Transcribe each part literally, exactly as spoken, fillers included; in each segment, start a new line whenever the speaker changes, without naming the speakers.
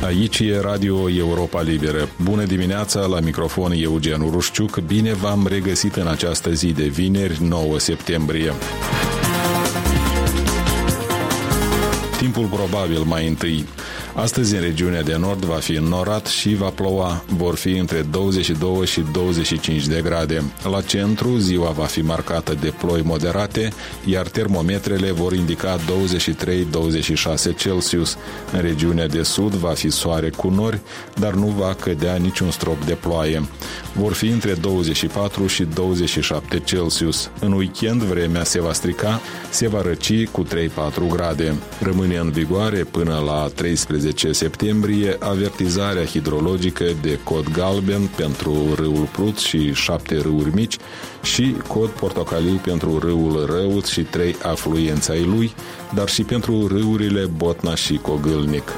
Aici e Radio Europa Liberă. Bună dimineața, la microfon Eugen Urușciuc. Bine v-am regăsit în această zi de vineri, nouă septembrie. Timpul probabil mai întâi. Astăzi în regiunea de nord va fi înnorat și va ploua. Vor fi între douăzeci și doi și douăzeci și cinci de grade. La centru, ziua va fi marcată de ploi moderate, iar termometrele vor indica douăzeci și trei - douăzeci și șase Celsius. În regiunea de sud va fi soare cu nori, dar nu va cădea niciun strop de ploaie. Vor fi între douăzeci și patru și douăzeci și șapte Celsius. În weekend vremea se va strica, se va răci cu trei - patru grade. Rămâne în vigoare până la treisprezece septembrie avertizarea hidrologică de cod galben pentru râul Prut și șapte râuri mici și cod portocaliu pentru râul Răuț și trei afluenți ai lui, dar și pentru râurile Botna și Cogâlnic.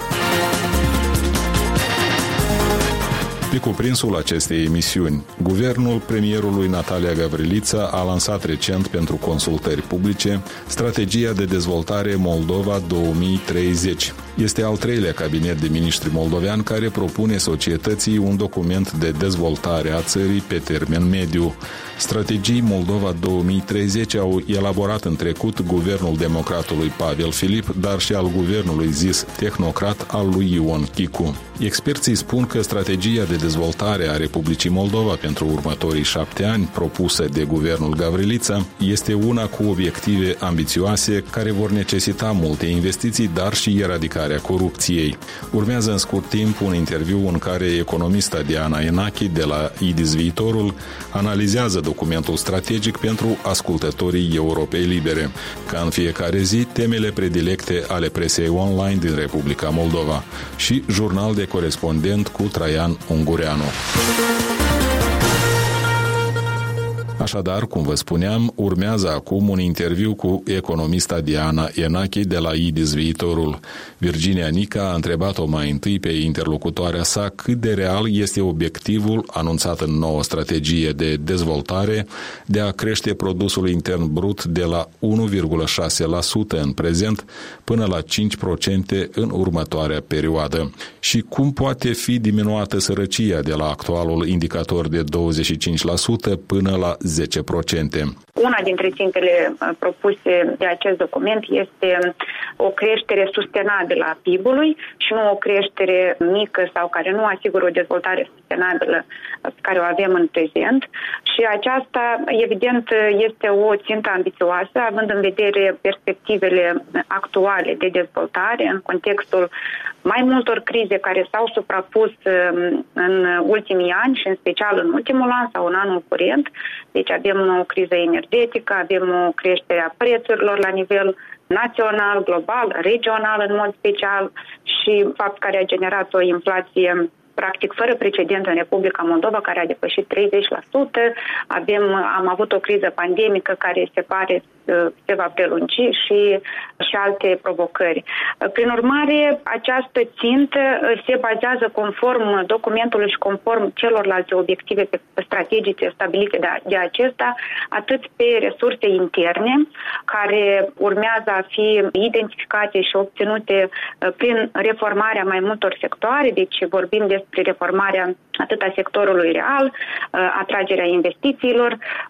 Pe cuprinsul acestei emisiuni, guvernul premierului Natalia Gavrilița a lansat recent pentru consultări publice strategia de dezvoltare Moldova două mii treizeci. Este al treilea cabinet de miniștri moldovean care propune societății un document de dezvoltare a țării pe termen mediu. Strategii Moldova două mii treizeci au elaborat în trecut guvernul democratului Pavel Filip, dar și al guvernului zis tehnocrat al lui Ion Chicu. Experții spun că strategia de dezvoltare a Republicii Moldova pentru următorii șapte ani, propusă de guvernul Gavrilița, este una cu obiective ambițioase care vor necesita multe investiții, dar și eradicarea corupției. Urmează în scurt timp un interviu în care economista Diana Enache de la I D I S Viitorul analizează documentul strategic pentru ascultătorii Europei Libere. Ca în fiecare zi, temele predilecte ale presei online din Republica Moldova și jurnal de corespondent cu Traian Ungureanu. Așadar, cum vă spuneam, urmează acum un interviu cu economista Diana Enache de la I D I S Viitorul. Virginia Nica a întrebat-o mai întâi pe interlocutoarea sa cât de real este obiectivul anunțat în noua strategie de dezvoltare de a crește produsul intern brut de la unu virgulă șase la sută în prezent până la cinci la sută în următoarea perioadă și cum poate fi diminuată sărăcia de la actualul indicator de douăzeci și cinci la sută până la zece la sută.
Una dintre țintele propuse de acest document este o creștere sustenabilă a P I B-ului și nu o creștere mică sau care nu asigură o dezvoltare sustenabilă pe care o avem în prezent. Și aceasta, evident, este o țintă ambițioasă, având în vedere perspectivele actuale de dezvoltare în contextul mai multor crize care s-au suprapus în ultimii ani și în special în ultimul an sau în anul curent. Deci avem o criză energetică, avem o creștere a prețurilor la nivel național, global, regional în mod special și fapt care a generat o inflație practic fără precedent în Republica Moldova, care a depășit treizeci la sută. Avem, am avut o criză pandemică care se pare se va prelungi și, și alte provocări. Prin urmare, această țintă se bazează conform documentului și conform celorlalte obiective strategice stabilite de, de acesta, atât pe resurse interne, care urmează a fi identificate și obținute prin reformarea mai multor sectoare, deci vorbim despre reformarea atât a sectorului real, atragerea investițiilor,